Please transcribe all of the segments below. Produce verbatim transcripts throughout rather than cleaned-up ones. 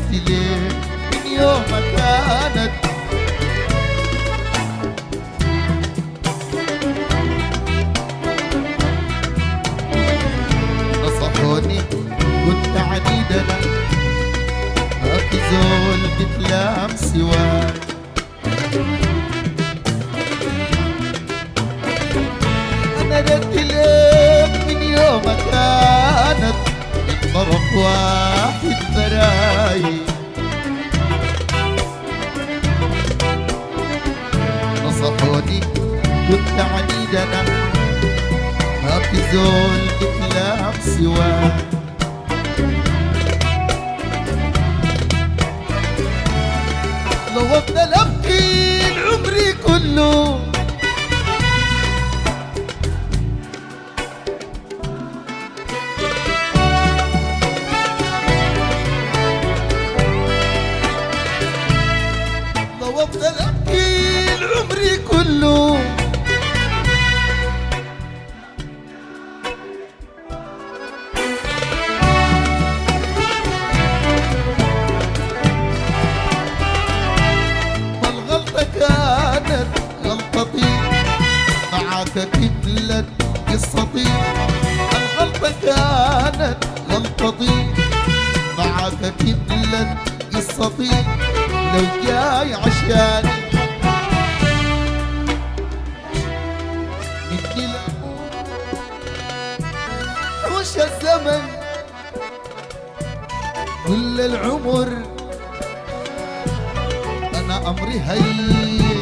ليه من يوم ما كانت نصحوني كنت عنيد انا ماكو زول بتلام سواك انا ردت لك من يوم ما كانت من طرف واحد براي نصحوني كنت عنيد انا ما في زول بتلام سواك لو افضل ابكي عمري كله لو افضل ابكي عمري كله كانت غلطتي معاك كملت قصتي الغلطة كانت غلطتي معاك كملت قصتي لو جاي عشاني مني لا وش الزمن كل العمر أنا أمري هين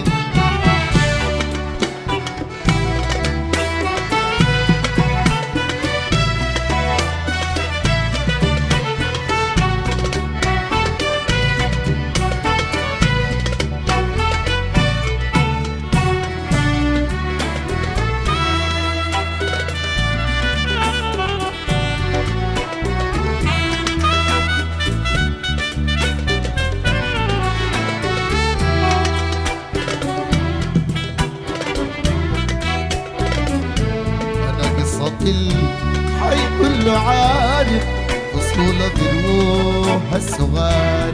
الحي كله عارف فصولة بروح الصغار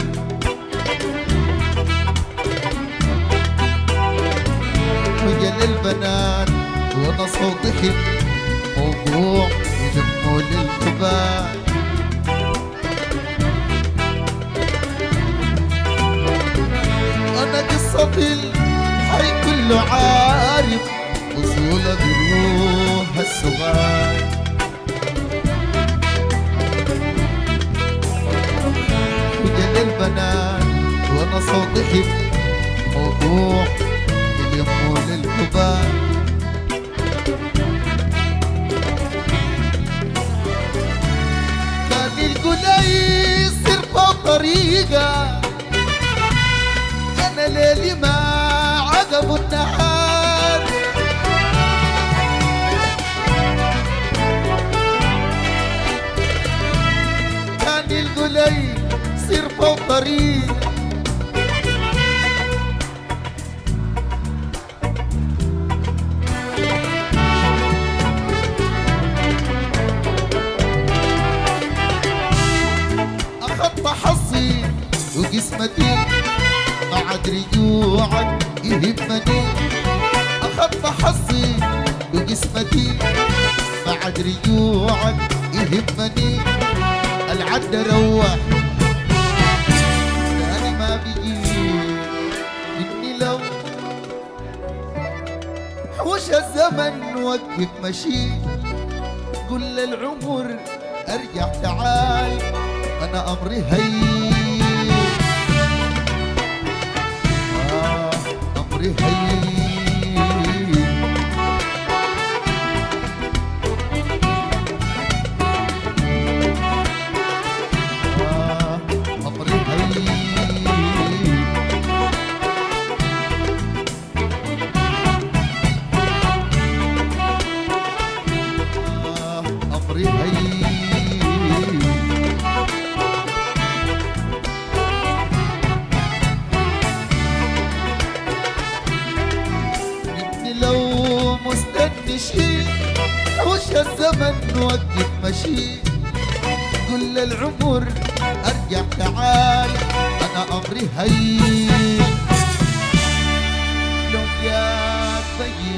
وجل البنات وانا صوتي حب موضوع يدمه للكبار انا قصتي الحي كله عارف فصولة بروح الصغار وجل البنات وانا صوتي حب موضوع يلموا للكبار كان القلي يصير طريقة انا ليلي ما عقب النهار القلي صير فوق طريق أخذت حظي وقسمتي ما عاد رجوعك يهمني أخذت حظي وقسمتي ما عاد رجوعك يهمني العد روح تاني ما بيجي مني لو حوش الزمن وقف مشي كل العمر ارجع تعال انا امري هين آه امري هين شيء وش الزمن وقف مشي كل العمر ارجع تعال انا امري هين لو يا طيب